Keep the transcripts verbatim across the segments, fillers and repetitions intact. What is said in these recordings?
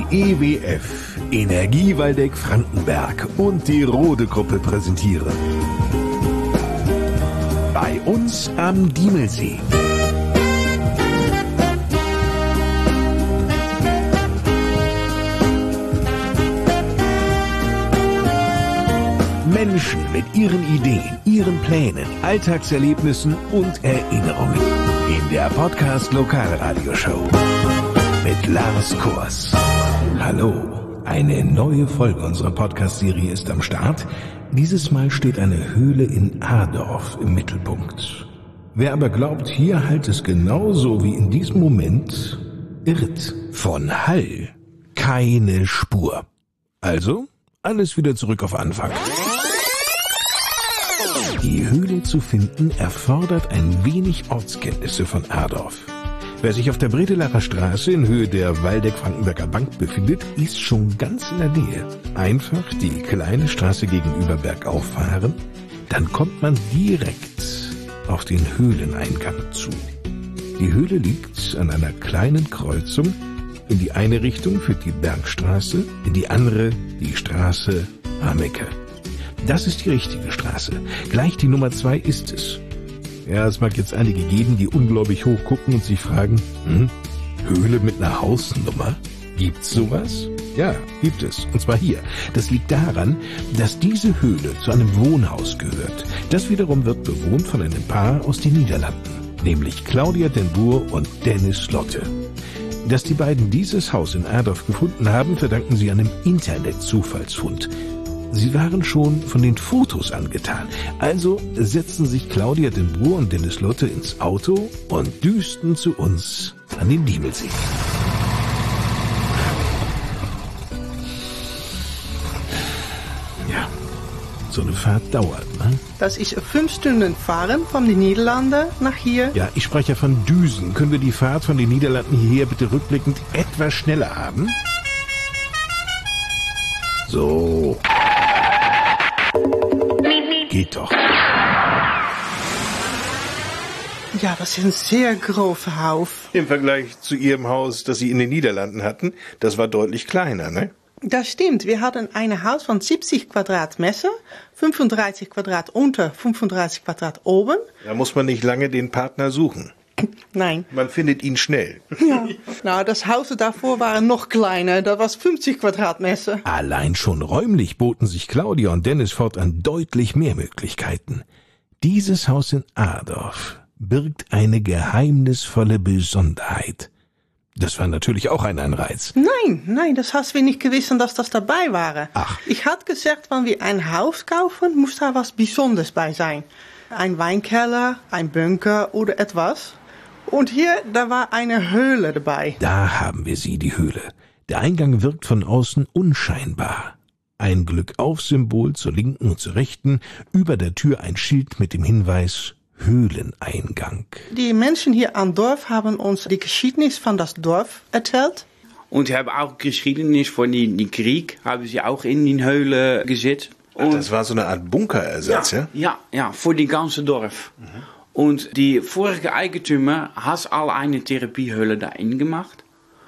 E W F, Energie Waldeck-Frankenberg und die Rode-Gruppe präsentieren. Bei uns am Diemelsee. Menschen mit ihren Ideen, ihren Plänen, Alltagserlebnissen und Erinnerungen. In der Podcast Lokalradioshow mit Lars Kors. Hallo, eine neue Folge unserer Podcast-Serie ist am Start. Dieses Mal steht eine Höhle in Adorf im Mittelpunkt. Wer aber glaubt, hier halt es genauso wie in diesem Moment, irrt. Von Hall keine Spur. Also alles wieder zurück auf Anfang. Die Höhle zu finden erfordert ein wenig Ortskenntnisse von Adorf. Wer sich auf der Bredelacher Straße in Höhe der Waldeck-Frankenberger Bank befindet, ist schon ganz in der Nähe. Einfach die kleine Straße gegenüber bergauf fahren, dann kommt man direkt auf den Höhleneingang zu. Die Höhle liegt an einer kleinen Kreuzung. In die eine Richtung führt die Bergstraße, in die andere die Straße Hamecke. Das ist die richtige Straße. Gleich die Nummer zwei ist es. Ja, es mag jetzt einige geben, die ungläubig hochgucken und sich fragen, hm, Höhle mit einer Hausnummer? Gibt's sowas? Ja, gibt es. Und zwar hier. Das liegt daran, dass diese Höhle zu einem Wohnhaus gehört. Das wiederum wird bewohnt von einem Paar aus den Niederlanden, nämlich Claudia den Boer und Dennis Lotte. Dass die beiden dieses Haus in Adorf gefunden haben, verdanken sie einem Internet-Zufallsfund. Sie waren schon von den Fotos angetan. Also setzten sich Claudia den Boer und Dennis Lotte ins Auto und düsten zu uns an den Diemelsee. Ja, so eine Fahrt dauert, ne? Das ist fünf Stunden fahren von den Niederlanden nach hier. Ja, ich spreche von Düsen. Können wir die Fahrt von den Niederlanden hierher bitte rückblickend etwas schneller haben? So. Geht doch. Ja, das ist ein sehr großer Haus. Im Vergleich zu Ihrem Haus, das Sie in den Niederlanden hatten, das war deutlich kleiner, ne? Das stimmt. Wir hatten ein Haus von siebzig Quadratmeter, fünfunddreißig Quadrat unter, fünfunddreißig Quadrat oben. Da muss man nicht lange den Partner suchen. Nein. Man findet ihn schnell. Ja. Na, das Haus davor war noch kleiner. Das war fünfzig Quadratmeter. Allein schon räumlich boten sich Claudia und Dennis fortan deutlich mehr Möglichkeiten. Dieses Haus in Adorf birgt eine geheimnisvolle Besonderheit. Das war natürlich auch ein Anreiz. Nein, nein, das hast wir nicht gewusst, dass das dabei war. Ach. Ich hatte gesagt, wenn wir ein Haus kaufen, muss da was Besonderes bei sein. Ein Weinkeller, ein Bunker oder etwas. Und hier, da war eine Höhle dabei. Da haben wir sie, die Höhle. Der Eingang wirkt von außen unscheinbar. Ein Glückauf-Symbol zur linken und zur rechten, über der Tür ein Schild mit dem Hinweis Höhleneingang. Die Menschen hier am Dorf haben uns die Geschiedenis von das Dorf erzählt. Und sie haben auch Geschiedenis von den Krieg, haben sie auch in die Höhle gesetzt. Ach, das war so eine Art Bunkerersatz, ja? Ja, ja, ja, für die ganze Dorf. Mhm. Und die vorige Eigentümer hat alle eine Therapiehöhle dahin gemacht.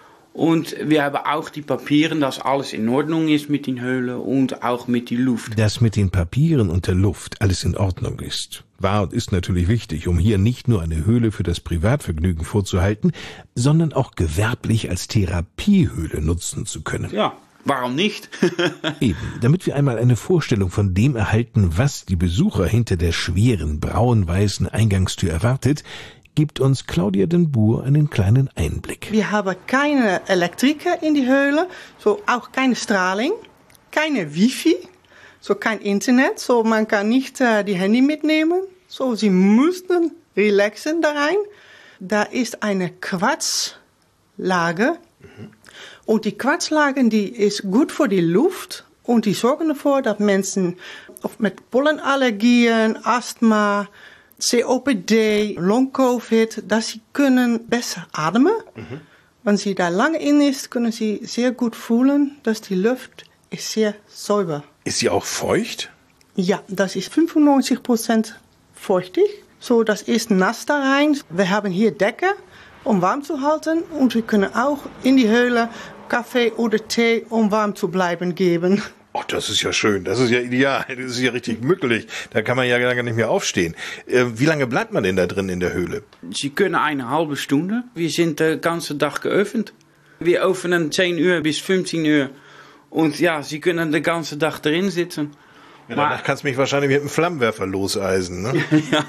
Und wir haben auch die Papieren, dass alles in Ordnung ist mit den Höhlen und auch mit der Luft. Dass mit den Papieren und der Luft alles in Ordnung ist, war und ist natürlich wichtig, um hier nicht nur eine Höhle für das Privatvergnügen vorzuhalten, sondern auch gewerblich als Therapiehöhle nutzen zu können. Ja. Warum nicht? Eben, damit wir einmal eine Vorstellung von dem erhalten, was die Besucher hinter der schweren, braun-weißen Eingangstür erwartet, gibt uns Claudia den Boer einen kleinen Einblick. Wir haben keine Elektriker in die Höhle, so auch keine Strahlung, keine Wifi, so kein Internet, so man kann nicht äh, die Handy mitnehmen. So, sie mussten relaxen da rein. Da ist eine Quarzlage. Mhm. Und die Quarzlagen, die ist gut für die Luft und die sorgen dafür, dass Menschen mit Pollenallergien, Asthma, C O P D, Long-Covid, dass sie können besser atmen. Mhm. Wenn sie da lange in ist, können sie sehr gut fühlen, dass die Luft ist sehr sauber. Ist sie auch feucht? Ja, das ist fünfundneunzig Prozent feuchtig. So, das ist nass da rein. Wir haben hier Decke, um warm zu halten. Und wir können auch in die Höhle Kaffee oder Tee, um warm zu bleiben, geben. Ach, das ist ja schön. Das ist ja ideal. Das ist ja richtig mückelig. Da kann man ja gar nicht mehr aufstehen. Äh, wie lange bleibt man denn da drin in der Höhle? Sie können eine halbe Stunde. Wir sind den ganzen Tag geöffnet. Wir öffnen zehn Uhr bis fünfzehn Uhr. Und ja, Sie können den ganzen Tag drin sitzen. Ja, danach kannst du mich wahrscheinlich mit einem Flammenwerfer loseisen, ne? Ja.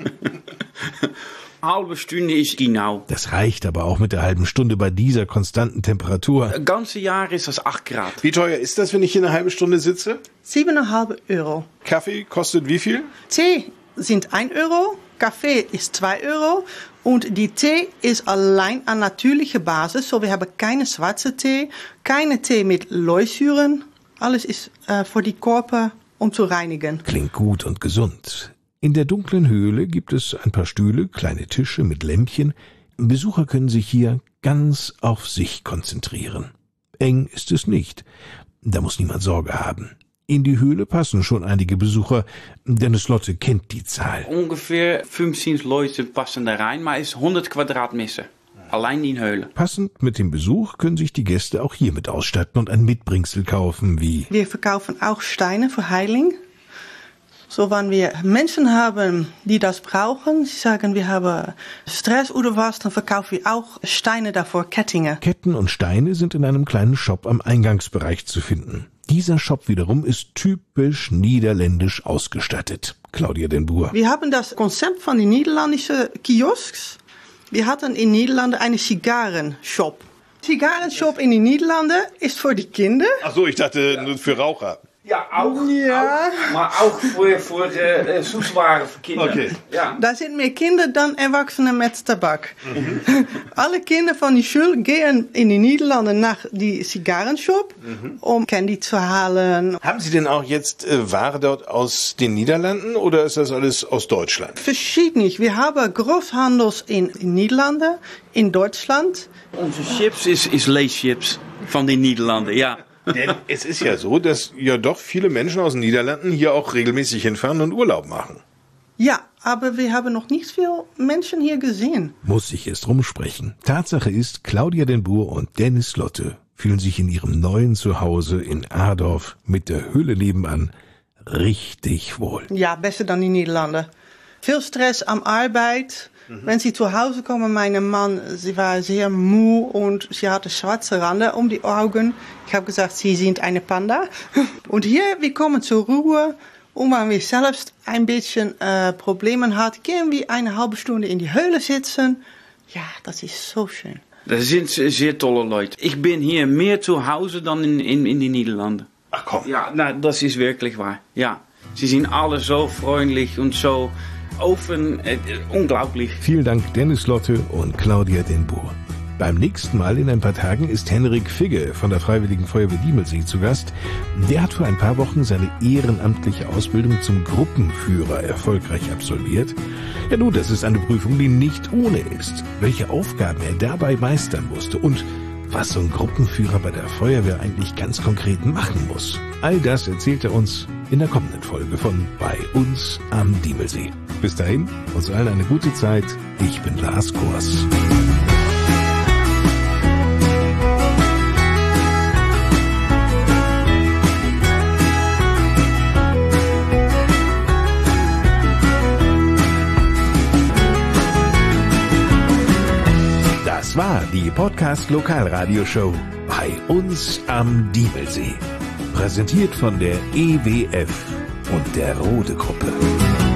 Halbe Stunde ist genau. Das reicht aber auch mit der halben Stunde bei dieser konstanten Temperatur. Das ganze Jahr ist das acht Grad. Wie teuer ist das, wenn ich hier eine halbe Stunde sitze? siebeneinhalb Euro. Kaffee kostet wie viel? Tee sind ein Euro, Kaffee ist zwei Euro und die Tee ist allein an natürlicher Basis. So, wir haben keine schwarze Tee, keine Tee mit Leuchtsäuren. Alles ist äh, für die Körper, um zu reinigen. Klingt gut und gesund. In der dunklen Höhle gibt es ein paar Stühle, kleine Tische mit Lämpchen. Besucher können sich hier ganz auf sich konzentrieren. Eng ist es nicht. Da muss niemand Sorge haben. In die Höhle passen schon einige Besucher. Dennis Lotte kennt die Zahl. Ungefähr fünfzehn Leute passen da rein, maar es ist hundert Quadratmeter. Allein die Höhle. Passend mit dem Besuch können sich die Gäste auch hiermit ausstatten und ein Mitbringsel kaufen wie... Wir verkaufen auch Steine für Heilung. So, wenn wir Menschen haben, die das brauchen, sie sagen, wir haben Stress oder was, dann verkaufen wir auch Steine dafür, Kettingen. Ketten und Steine sind in einem kleinen Shop am Eingangsbereich zu finden. Dieser Shop wiederum ist typisch niederländisch ausgestattet. Claudia den Boer. Wir haben das Konzept von den niederländischen Kiosks. Wir hatten in Niederlande einen Zigarrenshop. Zigarrenshop in den Niederlanden ist für die Kinder. Ach so, ich dachte nur für Raucher. Ja, auch, Ja. auch, maar ook voor, voor uh, zoetwaren voor kinderen. Okay. Ja. Da sind mehr Kinder dan Erwachsene met Tabak. Mhm. Alle Kinder von die Schule gehen in die Niederlanden nach die Zigarrenshop, mhm. um Candy zu halen. Haben Sie denn auch jetzt äh, Ware dort aus den Niederlanden oder ist das alles aus Deutschland? Verschieden. Wir haben Großhandels in den Niederlanden, in Deutschland. Onze chips is, is Lay's-chips van die Niederlanden, ja. Denn es ist ja so, dass ja doch viele Menschen aus den Niederlanden hier auch regelmäßig hinfahren und Urlaub machen. Ja, aber wir haben noch nicht viele Menschen hier gesehen. Muss ich erst rumsprechen. Tatsache ist, Claudia den Boer und Dennis Lotte fühlen sich in ihrem neuen Zuhause in Adorf mit der Höhle nebenan richtig wohl. Ja, besser dan die Niederlanden. Viel Stress am Arbeit. Mhm. Wenn sie zu Hause kommen, mein Mann, sie war sehr moe und sie hatte schwarze Rande um die Augen. Ich habe gesagt, sie sind eine Panda. Und hier, wir kommen zur Ruhe. Und wenn wir selbst ein bisschen äh, Probleme haben, gehen wir eine halbe Stunde in die Höhle sitzen. Ja, das ist so schön. Das sind sehr tolle Leute. Ich bin hier mehr zu Hause dan in, in, in die Niederlanden. Ach komm. Ja, nou, das ist wirklich wahr. Ja, sie sind alle so freundlich und so offen. Äh, unglaublich. Vielen Dank Dennis Lotte und Claudia den Boer. Beim nächsten Mal in ein paar Tagen ist Henrik Figge von der Freiwilligen Feuerwehr Diemelsee zu Gast. Der hat vor ein paar Wochen seine ehrenamtliche Ausbildung zum Gruppenführer erfolgreich absolviert. Ja nun, das ist eine Prüfung, die nicht ohne ist. Welche Aufgaben er dabei meistern musste und was so ein Gruppenführer bei der Feuerwehr eigentlich ganz konkret machen muss. All das erzählt er uns in der kommenden Folge von Bei uns am Diemelsee. Bis dahin, uns allen eine gute Zeit. Ich bin Lars Kors. Das war die Podcast Lokalradioshow Bei uns am Diemelsee. Präsentiert von der E W F und der Rode Gruppe.